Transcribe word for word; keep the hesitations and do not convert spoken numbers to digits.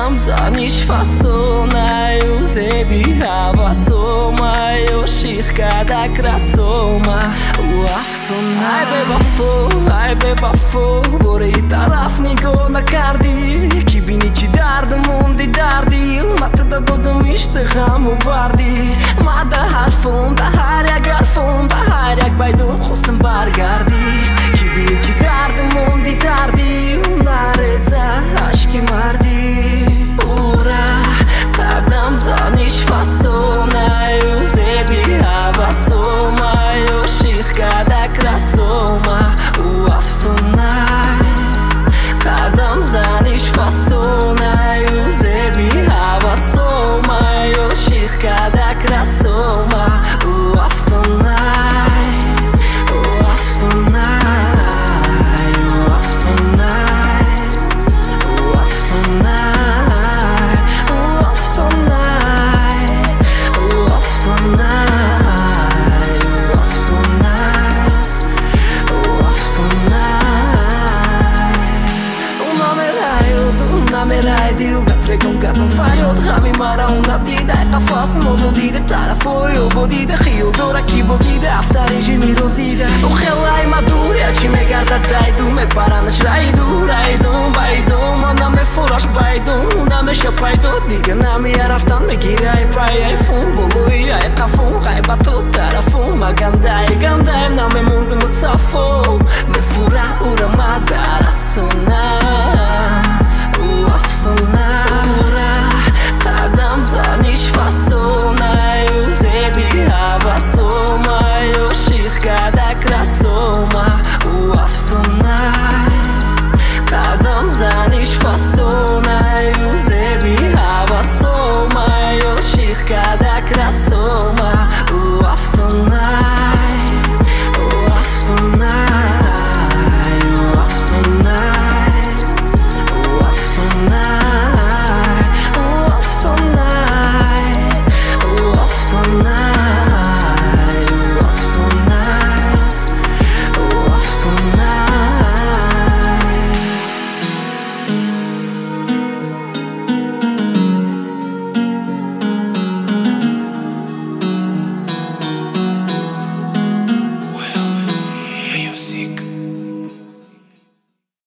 Kadam za nici fasonają Zebichava soma Yoshich kada krasoma Uafsona Ai beba fo, ai beba fo Borei taraf nigo na cardi Kibini ci darde mundi dardi Mate da dodum işte hamu vardi Ma da harfum da haryak harfum da haryak Baydum khostum bargardi Kibini ci darde mundi dardi Nareza aşki mardi Ura Kadam za nici fasonają Zebichava soma Yoshich kada krasoma Uafsonai Kadam za nici fasonają Zebichava soma Yoshich kada krasoma Uafsonai Uafsonai Trecum ca un falho de rami mara una dida Eta faço mozo dida Tara foi o bodida Rio dora ki bozida Aftare jimi rozida O relai madura Ci me garda daidu Me para nas raidu Raidu baidu Mana me forash baidu Una me shapaidu Diga na mi araftan Me gira e pai ai fun Bolui ai kafun Rai batu tarafun Magandai gandai Na me mundo me tsafo Me fura ura madara sona Uafsona Kadam za nici fasonają Zebichava soma Yoshich kada krasoma Uafsonai Kadam za nici fasonają